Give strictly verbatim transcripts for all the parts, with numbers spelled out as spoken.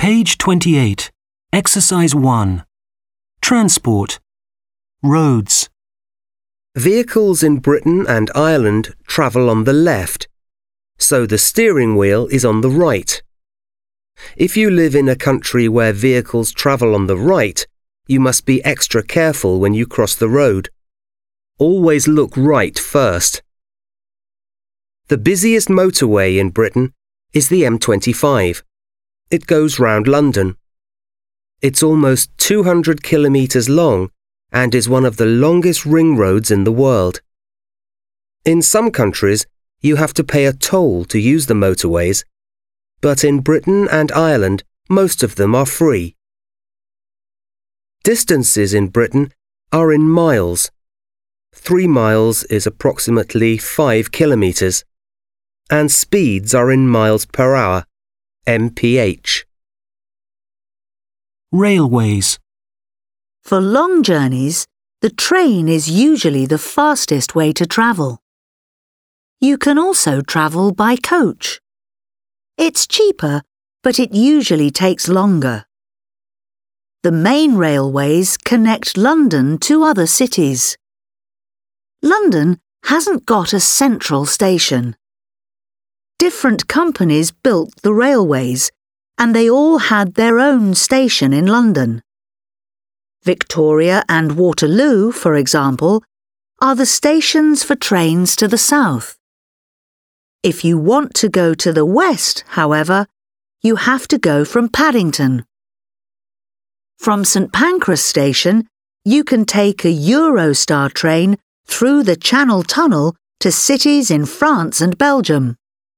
Page twenty-eight. Exercise one. Transport. Roads. Vehicles in Britain and Ireland travel on the left, so the steering wheel is on the right. If you live in a country where vehicles travel on the right, you must be extra careful when you cross the road. Always look right first. The busiest motorway in Britain is the M twenty-five. It goes round London. It's almost two hundred kilometres long and is one of the longest ring roads in the world. In some countries, you have to pay a toll to use the motorways, but in Britain and Ireland, most of them are free. Distances in Britain are in miles. Three miles is approximately five kilometres, and speeds are in miles per hour, M P H. Railways. For long journeys, the train is usually the fastest way to travel. You can also travel by coach. It's cheaper, but it usually takes longer. The main railways connect London to other cities. London hasn't got a central station. Different companies built the railways, and they all had their own station in London. Victoria and Waterloo, for example, are the stations for trains to the south. If you want to go to the west, however, you have to go from Paddington. From St Pancras Station, you can take a Eurostar train through the Channel Tunnel to cities in France and Belgium.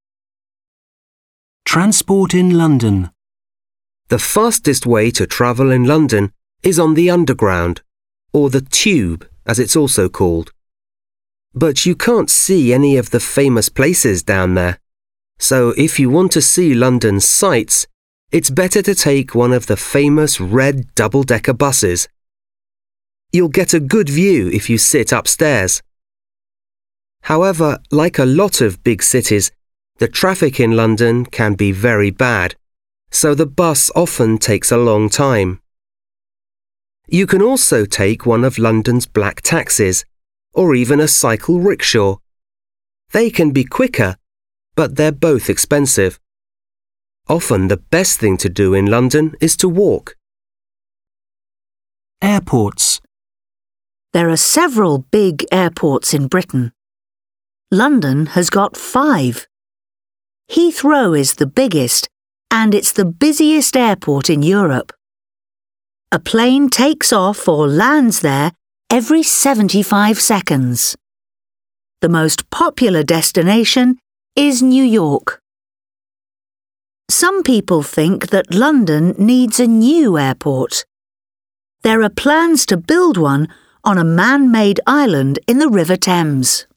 Transport in London. The fastest way to travel in London is on the Underground, or the Tube, as it's also called. But you can't see any of the famous places down there, so if you want to see London's sights, it's better to take one of the famous red double-decker buses. You'll get a good view if you sit upstairs. However, like a lot of big cities, the traffic in London can be very bad, so the bus often takes a long time. You can also take one of London's black taxis, or even a cycle rickshaw. They can be quicker, but they're both expensive. Often the best thing to do in London is to walk. Airports. There are several big airports in Britain. London has got five. Heathrow is the biggest, and it's the busiest airport in Europe. A plane takes off or lands there every seventy-five seconds. The most popular destination is New York. Some people think that London needs a new airport. There are plans to build one on a man-made island in the River Thames.